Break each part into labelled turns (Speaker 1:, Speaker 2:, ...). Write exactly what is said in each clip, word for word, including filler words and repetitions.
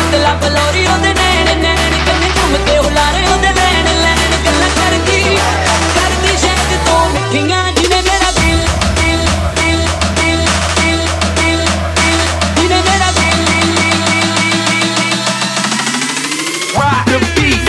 Speaker 1: पतला बलोरी ओदे नैन नैन कन्ने झुमके हुलारे ओदे लैन लैन गल्लां करदी करदी शहद तो मिठियां जिने मेरा दिल दिल दिल दिल दिल दिल दिल जिने मेरा दिल rock the beat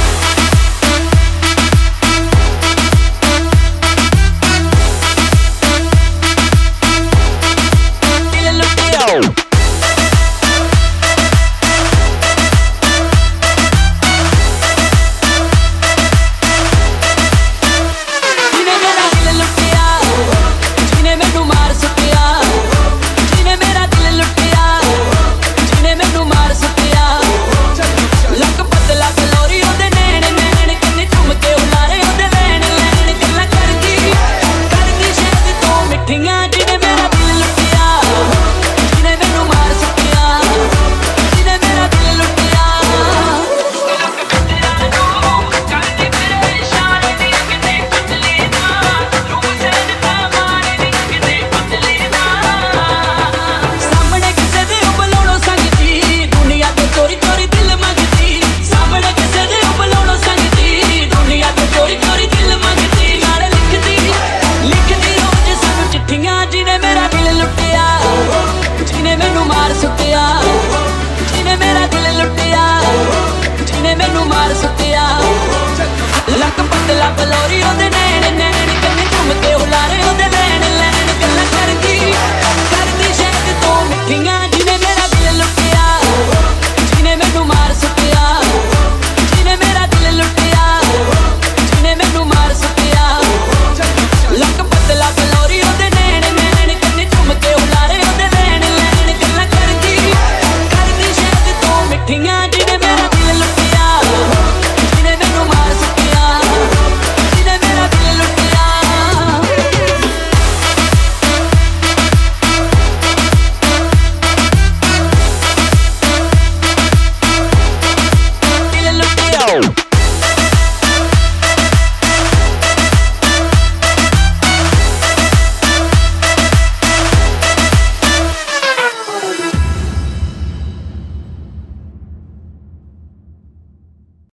Speaker 1: पतला बलोरी ओदे नैन नैन कन्ने झुमके हुलारे ओदे लैन लैन गल्लां करदी करदी शहद तो मिठियां जिने मेरा दिल लुटिया जिने मैनू मार सुटिया जिने मेरा दिल लुटिया जिने मैनू मार सुटिया लक पतला बलोरी ओदे नैन नैन कन्ने झुमके हुलारे ओदे लैन लैन गल्लां करदी करदी शहद तो मिठियां